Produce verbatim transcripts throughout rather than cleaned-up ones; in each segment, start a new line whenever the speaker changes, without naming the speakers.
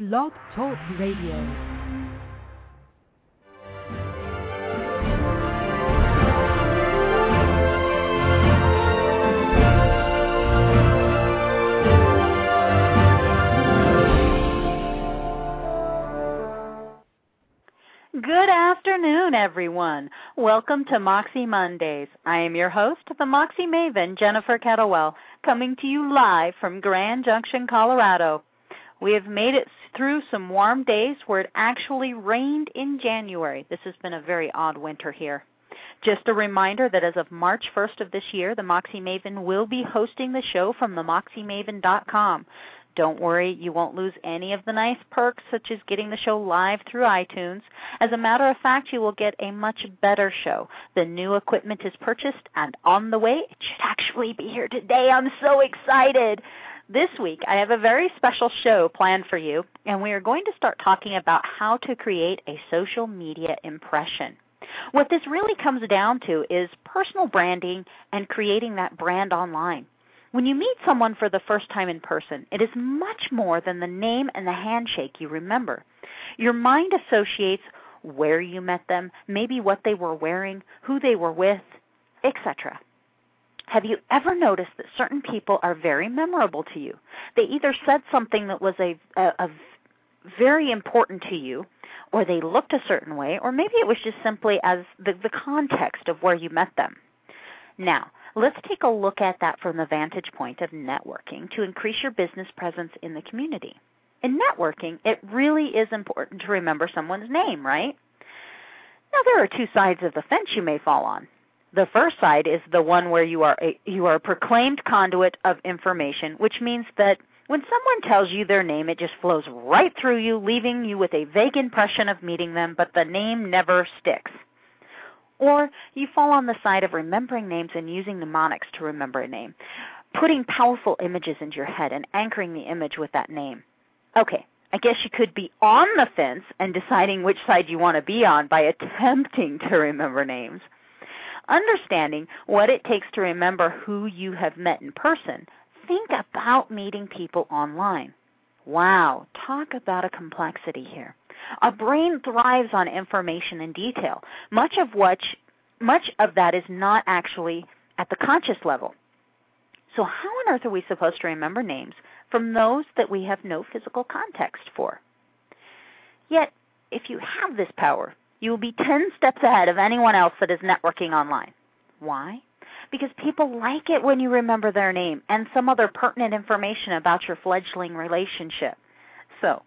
Blog Talk Radio.
Good afternoon, everyone. Welcome to Moxie Mondays. I am your host, the Moxie Maven, Jennifer Kettlewell, coming to you live from Grand Junction, Colorado. We have made it through some warm days where it actually rained in January. This has been a very odd winter here. Just a reminder that as of March first of this year, the Moxie Maven will be hosting the show from the moxie maven dot com. Don't worry, you won't lose any of the nice perks, such as getting the show live through iTunes. As a matter of fact, you will get a much better show. The new equipment is purchased and on the way. It should actually be here today. I'm so excited. This week, I have a very special show planned for you, and we are going to start talking about how to create a social media impression. What this really comes down to is personal branding and creating that brand online. When you meet someone for the first time in person, it is much more than the name and the handshake you remember. Your mind associates where you met them, maybe what they were wearing, who they were with, et cetera. Have you ever noticed that certain people are very memorable to you? They either said something that was a, a, a very important to you, or they looked a certain way, or maybe it was just simply as the, the context of where you met them. Now, let's take a look at that from the vantage point of networking to increase your business presence in the community. In networking, it really is important to remember someone's name, right? Now, there are two sides of the fence you may fall on. The first side is the one where you are a, you are a proclaimed conduit of information, which means that when someone tells you their name, it just flows right through you, leaving you with a vague impression of meeting them, but the name never sticks. Or you fall on the side of remembering names and using mnemonics to remember a name, putting powerful images into your head and anchoring the image with that name. Okay, I guess you could be on the fence and deciding which side you want to be on by attempting to remember names. Understanding what it takes to remember who you have met in person, think about meeting people online. Wow, talk about a complexity here. Our brain thrives on information and detail, much of which, much of that is not actually at the conscious level. So how on earth are we supposed to remember names from those that we have no physical context for? Yet, if you have this power, you will be ten steps ahead of anyone else that is networking online. Why? Because people like it when you remember their name and some other pertinent information about your fledgling relationship. So,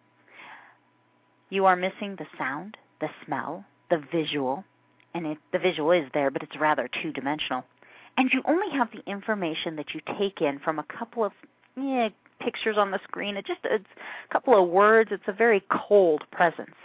you are missing the sound, the smell, the visual, and it, the visual is there, but it's rather two-dimensional. And you only have the information that you take in from a couple of yeah, pictures on the screen. It just it's a couple of words. It's a very cold presence.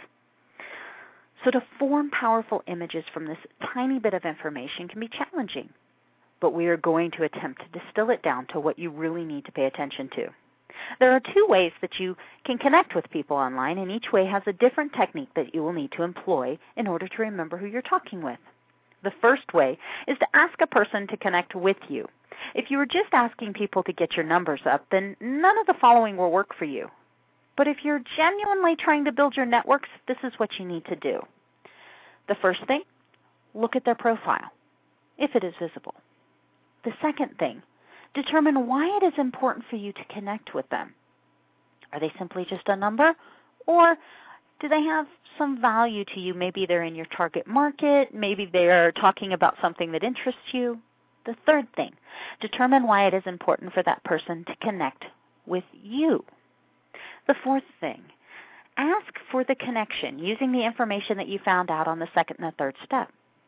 So to form powerful images from this tiny bit of information can be challenging, but we are going to attempt to distill it down to what you really need to pay attention to. There are two ways that you can connect with people online, and each way has a different technique that you will need to employ in order to remember who you're talking with. The first way is to ask a person to connect with you. If you were just asking people to get your numbers up, then none of the following will work for you. But if you're genuinely trying to build your networks, this is what you need to do. The first thing, look at their profile, if it is visible. The second thing, determine why it is important for you to connect with them. Are they simply just a number, or do they have some value to you? Maybe they're in your target market, maybe they are talking about something that interests you. The third thing, determine why it is important for that person to connect with you. The fourth thing, ask for the connection using the information that you found out on the second and the third step.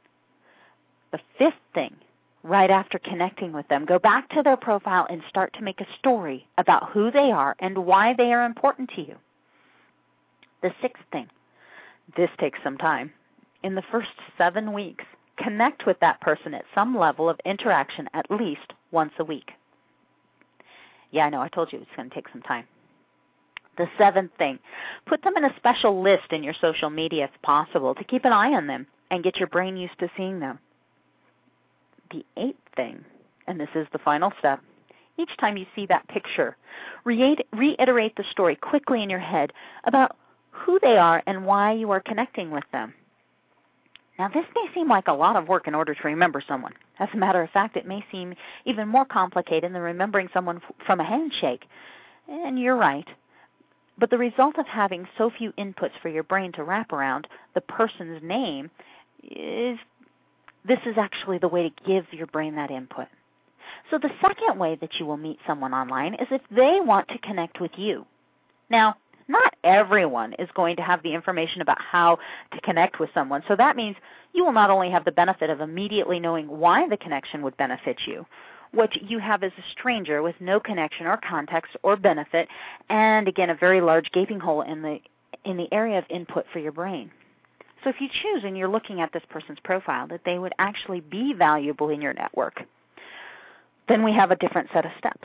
The fifth thing, right after connecting with them, go back to their profile and start to make a story about who they are and why they are important to you. The sixth thing, this takes some time. In the first seven weeks, connect with that person at some level of interaction at least once a week. Yeah, I know, I told you it's going to take some time. The seventh thing, put them in a special list in your social media if possible to keep an eye on them and get your brain used to seeing them. The eighth thing, and this is the final step, Each time you see that picture, re- reiterate the story quickly in your head about who they are and why you are connecting with them. Now, this may seem like a lot of work in order to remember someone. As a matter of fact, it may seem even more complicated than remembering someone f- from a handshake. And you're right. But the result of having so few inputs for your brain to wrap around the person's name is this is actually the way to give your brain that input. So the second way that you will meet someone online is if they want to connect with you. Now, not everyone is going to have the information about how to connect with someone, so that means you will not only have the benefit of immediately knowing why the connection would benefit you. What you have is a stranger with no connection or context or benefit, and again, a very large gaping hole in the in the area of input for your brain. So if you choose and you're looking at this person's profile that they would actually be valuable in your network, then we have a different set of steps.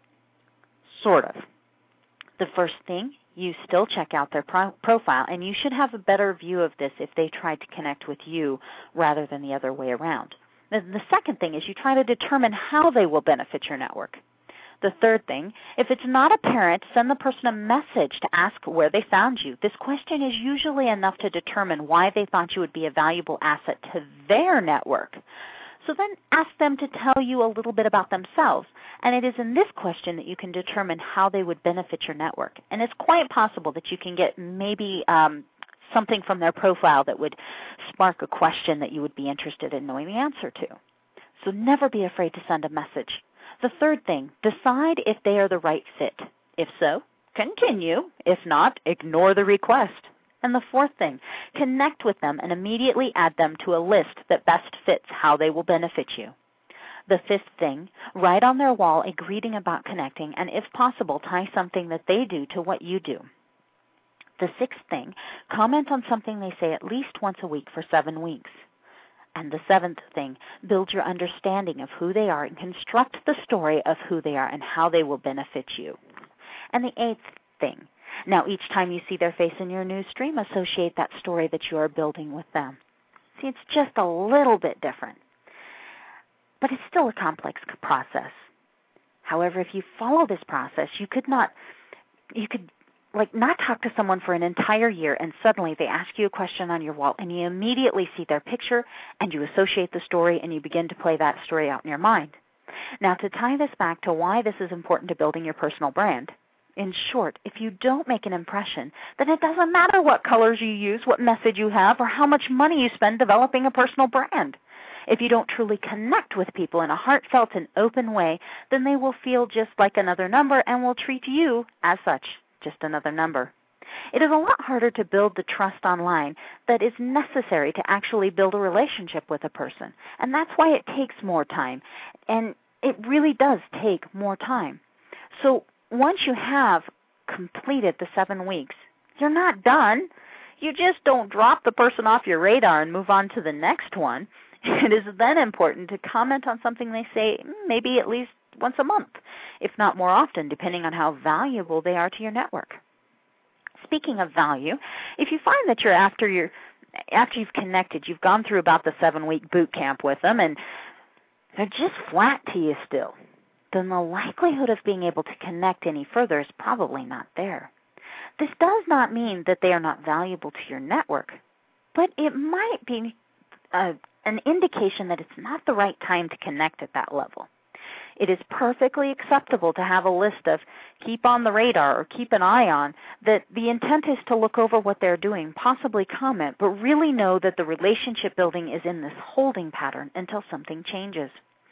Sort of. The first thing, you still check out their pro- profile, and you should have a better view of this if they tried to connect with you rather than the other way around. The, the second thing is you try to determine how they will benefit your network. The third thing, if it's not apparent, send the person a message to ask where they found you. This question is usually enough to determine why they thought you would be a valuable asset to their network. So then ask them to tell you a little bit about themselves. And it is in this question that you can determine how they would benefit your network. And it's quite possible that you can get maybe um, something from their profile that would spark a question that you would be interested in knowing the answer to. So never be afraid to send a message. The third thing, decide if they are the right fit. If so, continue. If not, ignore the request. And the fourth thing, connect with them and immediately add them to a list that best fits how they will benefit you. The fifth thing, write on their wall a greeting about connecting, and if possible, tie something that they do to what you do. The sixth thing, comment on something they say at least once a week for seven weeks. And the seventh thing, build your understanding of who they are and construct the story of who they are and how they will benefit you. And the eighth thing, now each time you see their face in your news stream, associate that story that you are building with them. See, it's just a little bit different, but it's still a complex process. However, if you follow this process, you could not, you could like not talk to someone for an entire year and suddenly they ask you a question on your wall and you immediately see their picture and you associate the story and you begin to play that story out in your mind. Now, to tie this back to why this is important to building your personal brand, in short, if you don't make an impression, then it doesn't matter what colors you use, what message you have, or how much money you spend developing a personal brand. If you don't truly connect with people in a heartfelt and open way, then they will feel just like another number and will treat you as such, just another number. It is a lot harder to build the trust online that is necessary to actually build a relationship with a person, and that's why it takes more time, and it really does take more time. So once you have completed the seven weeks, you're not done. You just don't drop the person off your radar and move on to the next one. It is then important to comment on something they say maybe at least once a month, if not more often, depending on how valuable they are to your network. Speaking of value, if you find that you're after your after you've connected, you've gone through about the seven-week boot camp with them, and they're just flat to you still, then the likelihood of being able to connect any further is probably not there. This does not mean that they are not valuable to your network, but it might be a, an indication that it's not the right time to connect at that level. It is perfectly acceptable to have a list of keep on the radar or keep an eye on, that the intent is to look over what they're doing, possibly comment, but really know that the relationship building is in this holding pattern until something changes.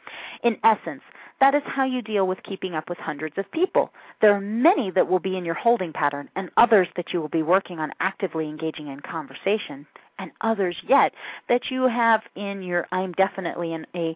In essence, that is how you deal with keeping up with hundreds of people. There are many that will be in your holding pattern and others that you will be working on actively engaging in conversation, and others yet that you have in your I'm definitely in a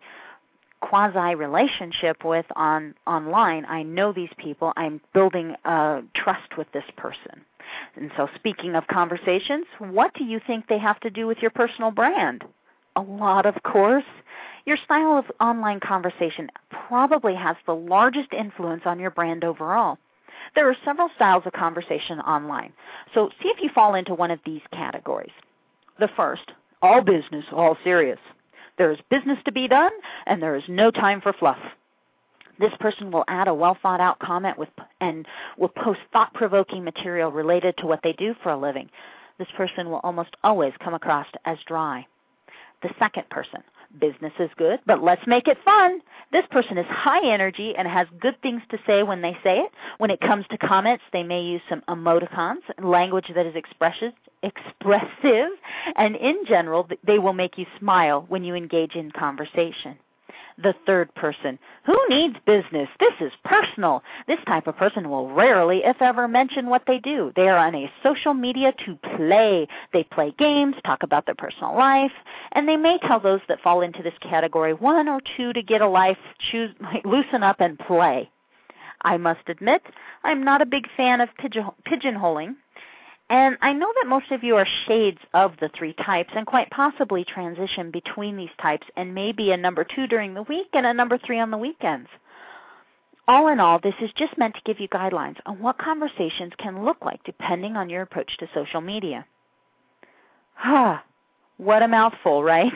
quasi-relationship with on online. I know these people. I'm building uh, trust with this person. And so speaking of conversations, what do you think they have to do with your personal brand? A lot, of course. Your style of online conversation probably has the largest influence on your brand overall. There are several styles of conversation online, so see if you fall into one of these categories. The first, all business, all serious. There is business to be done, and there is no time for fluff. This person will add a well-thought-out comment with, and will post thought-provoking material related to what they do for a living. This person will almost always come across as dry. The second person, business is good, but let's make it fun. This person is high energy and has good things to say when they say it. When it comes to comments, they may use some emoticons, language that is expressive, expressive, and in general, they will make you smile when you engage in conversation. The third person, who needs business? This is personal. This type of person will rarely, if ever, mention what they do. They are on a social media to play. They play games, talk about their personal life, and they may tell those that fall into this category one or two to get a life, choose, loosen up and play. I must admit, I'm not a big fan of pigeon, pigeonholing. And I know that most of you are shades of the three types and quite possibly transition between these types and maybe a number two during the week and a number three on the weekends. All in all, this is just meant to give you guidelines on what conversations can look like depending on your approach to social media. Ah, what a mouthful, right?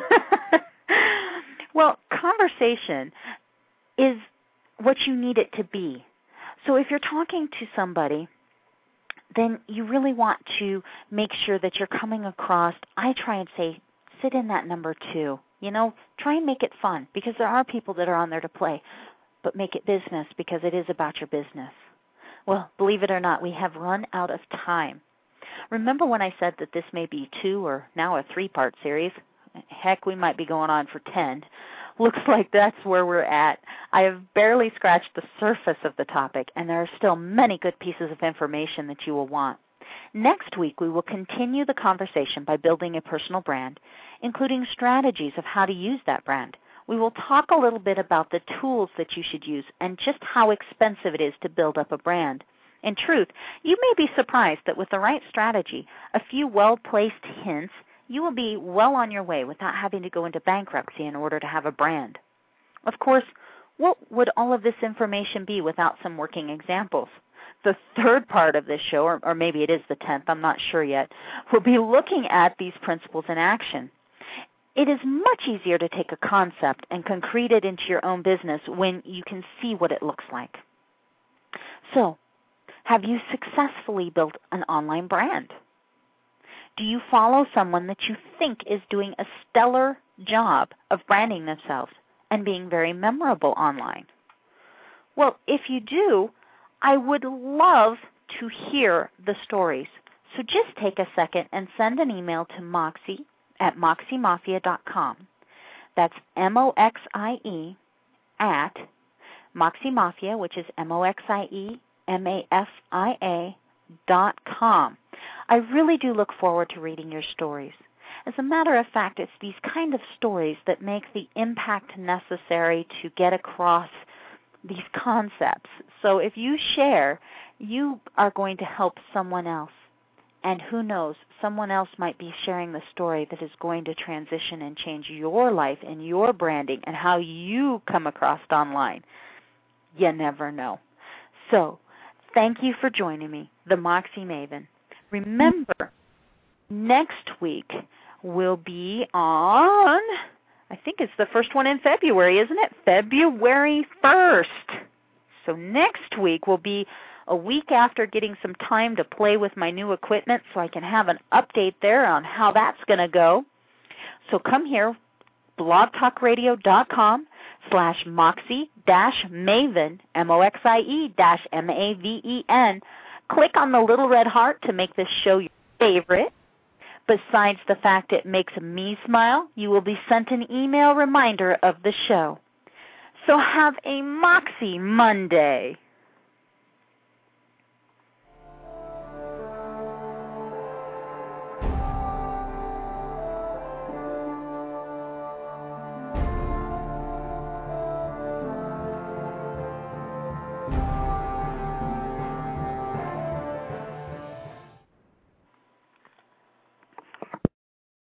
Well, conversation is what you need it to be. So if you're talking to somebody, then you really want to make sure that you're coming across, I try and say, sit in that number two. You know, try and make it fun because there are people that are on there to play, but make it business because it is about your business. Well, believe it or not, we have run out of time. Remember when I said that this may be two or now a three-part series? Heck, we might be going on for ten. Looks like that's where we're at. I have barely scratched the surface of the topic, and there are still many good pieces of information that you will want. Next week, we will continue the conversation by building a personal brand, including strategies of how to use that brand. We will talk a little bit about the tools that you should use and just how expensive it is to build up a brand. In truth, you may be surprised that with the right strategy, a few well-placed hints, you will be well on your way without having to go into bankruptcy in order to have a brand. Of course, what would all of this information be without some working examples? The third part of this show, or, or maybe it is the tenth, I'm not sure yet, will be looking at these principles in action. It is much easier to take a concept and concrete it into your own business when you can see what it looks like. So, have you successfully built an online brand? Do you follow someone that you think is doing a stellar job of branding themselves and being very memorable online? Well, if you do, I would love to hear the stories. So just take a second and send an email to Moxie at moxie mafia dot com. That's M O X I E at Moxie Mafia, which is M O X I E M A F I A dot com. I really do look forward to reading your stories. As a matter of fact, it's these kind of stories that make the impact necessary to get across these concepts. So if you share, you are going to help someone else. And who knows, someone else might be sharing the story that is going to transition and change your life and your branding and how you come across online. You never know. So, thank you for joining me, the Moxie Maven. Remember, next week will be on, I think it's the first one in February, isn't it? February first. So next week will be a week after getting some time to play with my new equipment so I can have an update there on how that's going to go. So come here, blogtalkradio.com slash Moxie dash Maven, M O X I E dash M A V E N. Click on the little red heart to make this show your favorite. Besides the fact it makes me smile, you will be sent an email reminder of the show. So have a Moxie Monday.